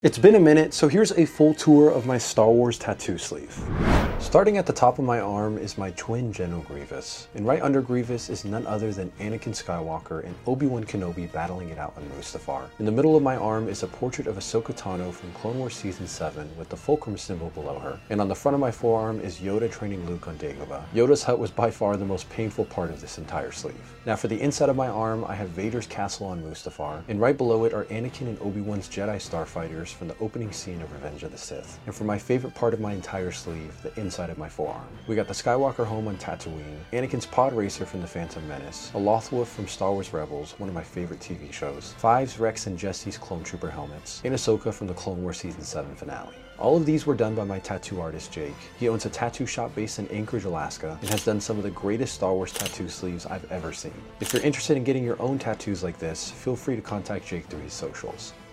It's been a minute, so here's a full tour of my Star Wars tattoo sleeve. Starting at the top of my arm is my twin General Grievous, and right under Grievous is none other than Anakin Skywalker and Obi-Wan Kenobi battling it out on Mustafar. In the middle of my arm is a portrait of Ahsoka Tano from Clone Wars Season 7 with the fulcrum symbol below her, and on the front of my forearm is Yoda training Luke on Dagobah. Yoda's hut was by far the most painful part of this entire sleeve. Now for the inside of my arm, I have Vader's castle on Mustafar, and right below it are Anakin and Obi-Wan's Jedi starfighters from the opening scene of Revenge of the Sith. And for my favorite part of my entire sleeve, the inside of my forearm, we got the Skywalker home on Tatooine, Anakin's pod racer from The Phantom Menace, a Lothwolf from Star Wars Rebels, one of my favorite TV shows, Fives, Rex, and Jesse's Clone Trooper helmets, and Ahsoka from the Clone Wars Season 7 finale. All of these were done by my tattoo artist Jake. He owns a tattoo shop based in Anchorage, Alaska, and has done some of the greatest Star Wars tattoo sleeves I've ever seen. If you're interested in getting your own tattoos like this, feel free to contact Jake through his socials.